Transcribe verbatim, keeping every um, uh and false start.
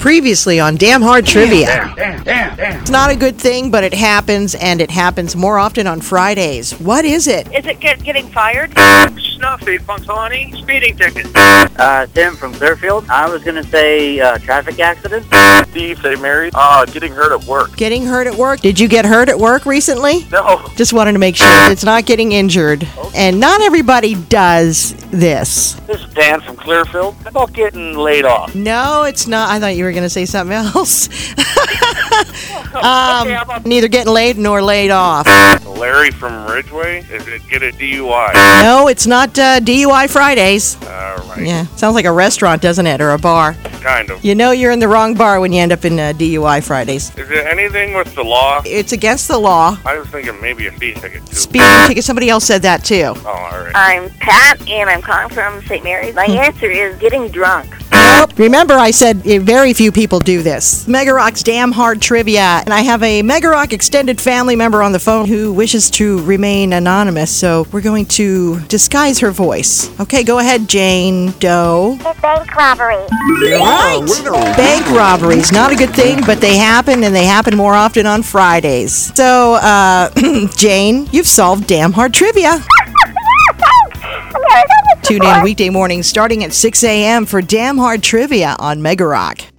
Previously on Damn Hard Trivia. Damn, damn, damn, damn. It's not a good thing, but it happens, and it happens more often on Fridays. What is it? Is it get, getting fired? Snuffy, Punxsutawney, speeding ticket. Uh, Tim from Clearfield. I was going to say uh, traffic accident. Steve, Saint Mary. Uh, getting hurt at work. Getting hurt at work? Did you get hurt at work recently? No. Just wanted to make sure it's not getting injured. And not everybody does this. This is Dan from Clearfield. How about getting laid off? No, it's not. I thought you were going to say something else. um, Okay, how about neither getting laid nor laid off. Larry from Ridgeway? Is it get a D U I? No, it's not uh, D U I Fridays. All right. Yeah, sounds like a restaurant, doesn't it, or a bar? Kind of. You know you're in the wrong bar when you end up in uh, D U I Fridays. Is it anything with the law? It's against the law. I was thinking maybe a speeding ticket, too. Speeding ticket, somebody else said that too. Oh, all right. I'm Pat, and I'm calling from Saint Mary's. My answer is getting drunk. Nope. Remember, I said eh, very few people do this. Mega Rock's Damn Hard Trivia. And I have a Mega Rock extended family member on the phone who wishes to remain anonymous, so we're going to disguise her voice. Okay, go ahead, Jane Doe. It's bank robbery. You're right. Bank robberies, not a good thing, but they happen, and they happen more often on Fridays. So, uh, Jane, you've solved Damn Hard Trivia. Tune in weekday mornings starting at six a.m. for Damn Hard Trivia on Mega Rock.